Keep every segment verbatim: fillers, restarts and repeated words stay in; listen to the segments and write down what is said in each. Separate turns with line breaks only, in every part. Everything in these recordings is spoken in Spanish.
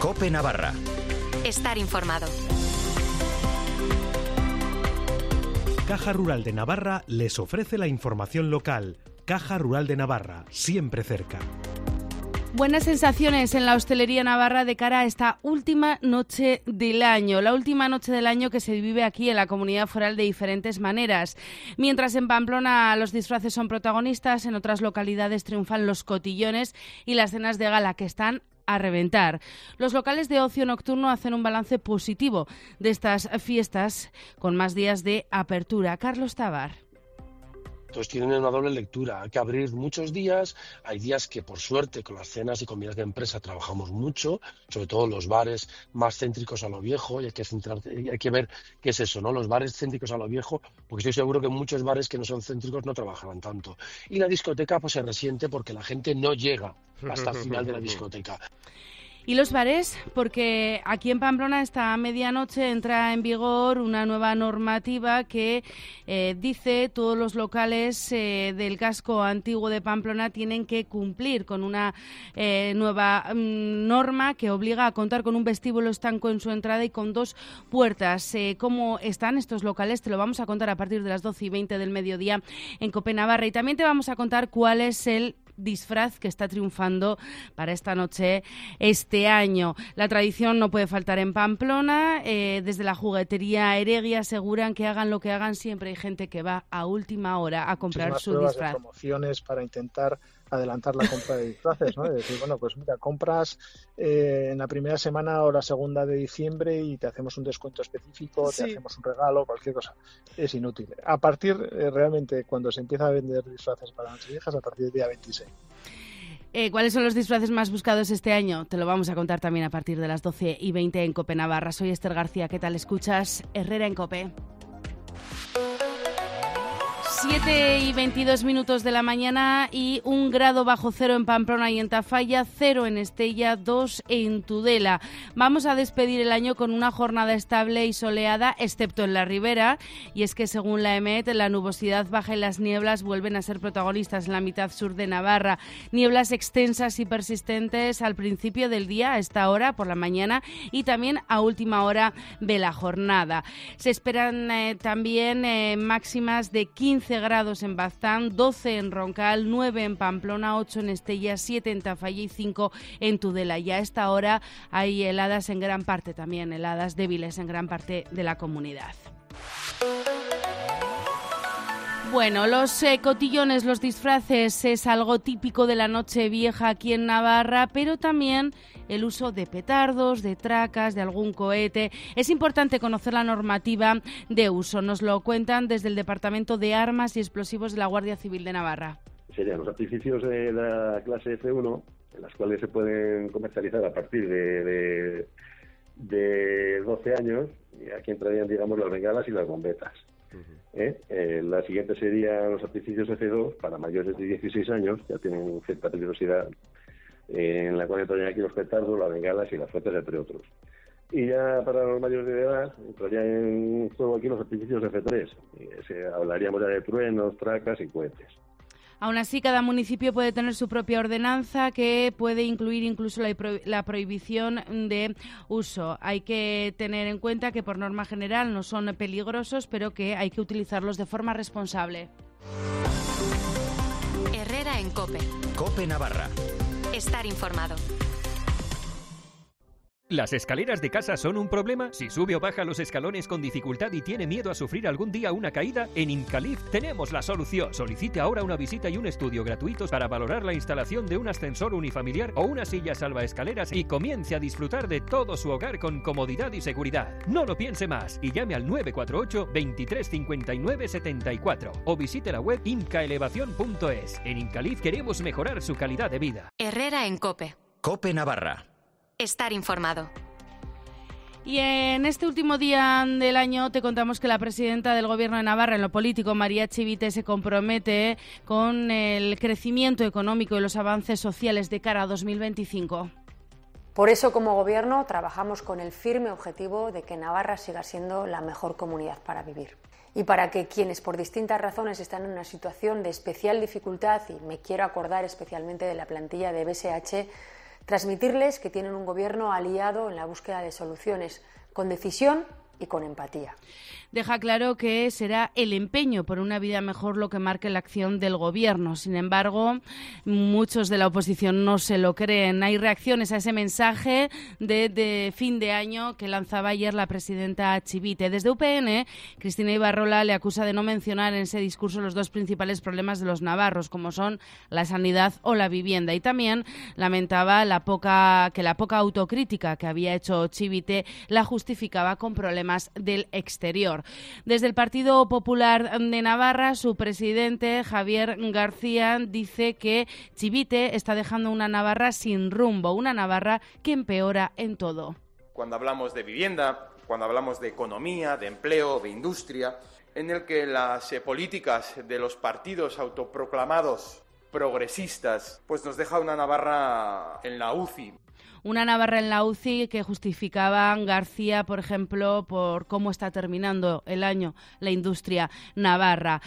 COPE Navarra.
Estar informado.
Caja Rural de Navarra les ofrece la información local. Caja Rural de Navarra, siempre cerca.
Buenas sensaciones en la hostelería navarra de cara a esta última noche del año, la última noche del año que se vive aquí en la Comunidad Foral de diferentes maneras. Mientras en Pamplona los disfraces son protagonistas, en otras localidades triunfan los cotillones y las cenas de gala que están a reventar. Los locales de ocio nocturno hacen un balance positivo de estas fiestas con más días de apertura. Carlos Tabar.
Entonces tienen una doble lectura, hay que abrir muchos días, hay días que por suerte con las cenas y comidas de empresa trabajamos mucho, sobre todo los bares más céntricos a lo viejo, y hay que, centrar, hay que ver qué es eso, ¿no? Los bares céntricos a lo viejo, porque estoy seguro que muchos bares que no son céntricos no trabajarán tanto. Y la discoteca pues se resiente porque la gente no llega hasta el final de la discoteca.
Y los bares, porque aquí en Pamplona esta medianoche entra en vigor una nueva normativa que eh, dice todos los locales eh, del casco antiguo de Pamplona tienen que cumplir con una eh, nueva mm, norma que obliga a contar con un vestíbulo estanco en su entrada y con dos puertas. Eh, ¿Cómo están estos locales? Te lo vamos a contar a partir de las doce y veinte del mediodía en COPE Navarra, y también te vamos a contar cuál es el disfraz que está triunfando para esta noche este año. La tradición no puede faltar en Pamplona. Eh, desde la juguetería Heredia aseguran que hagan lo que hagan, siempre hay gente que va a última hora a comprar su disfraz.
De promociones para intentar adelantar la compra de disfraces, ¿no? Es decir, bueno, pues mira, compras eh, en la primera semana o la segunda de diciembre y te hacemos un descuento específico, sí. Te hacemos un regalo, cualquier cosa. Es inútil. A partir, eh, realmente, cuando se empieza a vender disfraces para Nocheviejas, a partir del día veintiséis.
Eh, ¿Cuáles son los disfraces más buscados este año? Te lo vamos a contar también a partir de las doce y veinte en COPE Navarra. Soy Esther García. ¿Qué tal escuchas? Herrera en COPE. siete y veintidós minutos de la mañana y un grado bajo cero en Pamplona y en Tafalla, cero en Estella, dos en Tudela. Vamos a despedir el año con una jornada estable y soleada, excepto en la ribera, y es que según la EMET, la nubosidad baja y las nieblas vuelven a ser protagonistas en la mitad sur de Navarra. Nieblas extensas y persistentes al principio del día, a esta hora, por la mañana, y también a última hora de la jornada. Se esperan eh, también eh, máximas de quince grados en Baztán, doce en Roncal, nueve en Pamplona, ocho en Estella, siete en Tafalla y cinco en Tudela. Y a esta hora hay heladas en gran parte, también heladas débiles en gran parte de la comunidad. Bueno, los eh, cotillones, los disfraces es algo típico de la noche vieja aquí en Navarra, pero también el uso de petardos, de tracas, de algún cohete. Es importante conocer la normativa de uso. Nos lo cuentan desde el Departamento de Armas y Explosivos de la Guardia Civil de Navarra.
Serían los artificios de la clase F uno, en las cuales se pueden comercializar a partir de, de, de doce años, y aquí entrarían, digamos, las bengalas y las bombetas. ¿Eh? Eh, la siguiente serían los artificios F dos para mayores de dieciséis años, ya tienen cierta peligrosidad, eh, en la cual entrarían aquí los petardos, las bengalas y las fuetes, entre otros. Y ya para los mayores de edad entrarían en juego aquí los artificios F tres, eh, se, hablaríamos ya de truenos, tracas y cohetes.
Aún así, cada municipio puede tener su propia ordenanza que puede incluir incluso la, pro- la prohibición de uso. Hay que tener en cuenta que por norma general no son peligrosos, pero que hay que utilizarlos de forma responsable.
Herrera en COPE.
COPE Navarra.
Estar informado.
¿Las escaleras de casa son un problema? Si sube o baja los escalones con dificultad y tiene miedo a sufrir algún día una caída, en Incalif tenemos la solución. Solicite ahora una visita y un estudio gratuitos para valorar la instalación de un ascensor unifamiliar o una silla salvaescaleras y comience a disfrutar de todo su hogar con comodidad y seguridad. No lo piense más y llame al nueve cuatro ocho, veintitrés cincuenta y nueve setenta y cuatro o visite la web incaelevación punto es. En Incalif queremos mejorar su calidad de vida.
Herrera en COPE.
COPE Navarra.
Estar informado.
Y en este último día del año te contamos que la presidenta del Gobierno de Navarra en lo político, María Chivite, se compromete con el crecimiento económico y los avances sociales de cara a dos mil veinticinco.
Por eso, como Gobierno, trabajamos con el firme objetivo de que Navarra siga siendo la mejor comunidad para vivir. Y para que quienes por distintas razones están en una situación de especial dificultad, y me quiero acordar especialmente de la plantilla de B S H, transmitirles que tienen un gobierno aliado en la búsqueda de soluciones, con decisión y con empatía.
Deja claro que será el empeño por una vida mejor lo que marque la acción del Gobierno. Sin embargo, muchos de la oposición no se lo creen. Hay reacciones a ese mensaje de, de fin de año que lanzaba ayer la presidenta Chivite. Desde U P N, Cristina Ibarrola le acusa de no mencionar en ese discurso los dos principales problemas de los navarros, como son la sanidad o la vivienda. Y también lamentaba la poca, que la poca autocrítica que había hecho Chivite la justificaba con problemas del exterior. Desde el Partido Popular de Navarra, su presidente, Javier García, dice que Chivite está dejando una Navarra sin rumbo, una Navarra que empeora en todo.
Cuando hablamos de vivienda, cuando hablamos de economía, de empleo, de industria, en el que las eh, políticas de los partidos autoproclamados progresistas, pues nos deja una Navarra en la U C I.
Una Navarra en la U C I que justificaba García, por ejemplo, por cómo está terminando el año la industria navarra.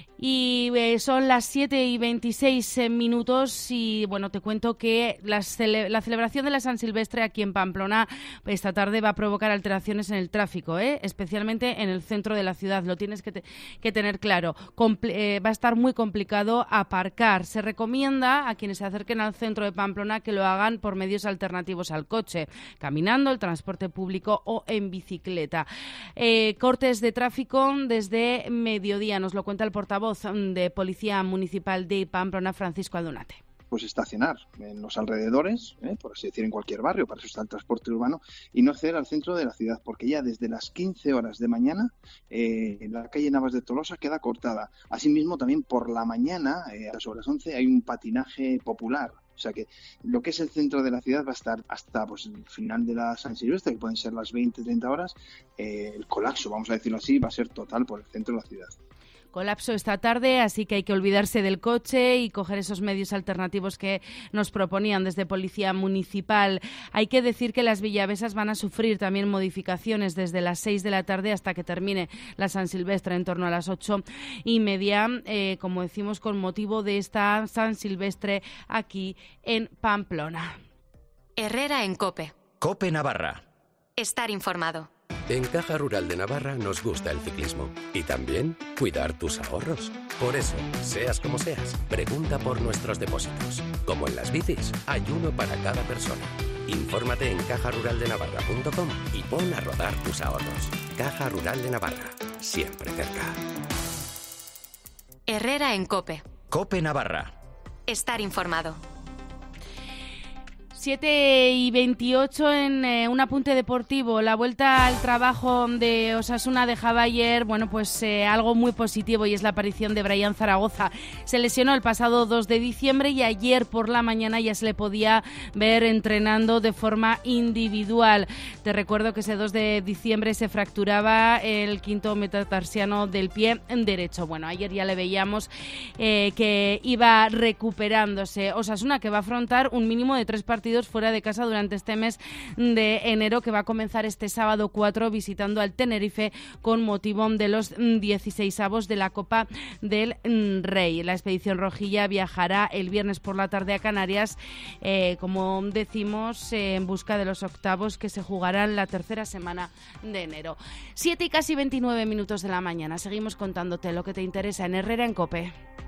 Y eh, son las siete y veintiséis minutos y, bueno, te cuento que la, cele- la celebración de la San Silvestre aquí en Pamplona esta tarde va a provocar alteraciones en el tráfico, ¿eh? Especialmente en el centro de la ciudad, lo tienes que, te- que tener claro. Comple- eh, va a estar muy complicado aparcar. Se recomienda a quienes se acerquen al centro de Pamplona que lo hagan por medios alternativos al coche, caminando, el transporte público o en bicicleta. Eh, cortes de tráfico desde mediodía, nos lo cuenta el portavoz de Policía Municipal de Pamplona, Francisco Aldunate.
Pues estacionar en los alrededores, ¿eh? por así decir, en cualquier barrio, para eso está el transporte urbano, y no acceder al centro de la ciudad, porque ya desde las quince horas de mañana eh, la calle Navas de Tolosa queda cortada. Asimismo, también por la mañana, eh, a las horas once, hay un patinaje popular. O sea que lo que es el centro de la ciudad va a estar hasta pues el final de la San Silvestre, que pueden ser las veinte, treinta horas. Eh, el colapso, vamos a decirlo así, va a ser total por el centro de la ciudad.
Colapso esta tarde, así que hay que olvidarse del coche y coger esos medios alternativos que nos proponían desde Policía Municipal. Hay que decir que las villavesas van a sufrir también modificaciones desde las seis de la tarde hasta que termine la San Silvestre en torno a las ocho y media, eh, como decimos, con motivo de esta San Silvestre aquí en Pamplona.
Herrera en COPE.
COPE Navarra.
Estar informado.
En Caja Rural de Navarra nos gusta el ciclismo y también cuidar tus ahorros. Por eso, seas como seas, pregunta por nuestros depósitos. Como en las bicis, hay uno para cada persona. Infórmate en caja rural de navarra punto com y pon a rodar tus ahorros. Caja Rural de Navarra, siempre cerca.
Herrera en COPE.
COPE Navarra.
Estar informado.
siete y veintiocho en eh, un apunte deportivo. La vuelta al trabajo de Osasuna dejaba ayer, bueno, pues eh, algo muy positivo, y es la aparición de Brian Zaragoza. Se lesionó el pasado dos de diciembre y ayer por la mañana ya se le podía ver entrenando de forma individual. Te recuerdo que ese dos de diciembre se fracturaba el quinto metatarsiano del pie derecho. Bueno, ayer ya le veíamos eh, que iba recuperándose. Osasuna, que va a afrontar un mínimo de tres partidos fuera de casa durante este mes de enero, que va a comenzar este sábado cuatro visitando al Tenerife con motivo de los dieciseisavos de la Copa del Rey. La expedición rojilla viajará el viernes por la tarde a Canarias, eh, como decimos, eh, en busca de los octavos que se jugarán la tercera semana de enero. Siete y casi veintinueve minutos de la mañana. Seguimos contándote lo que te interesa en Herrera en COPE.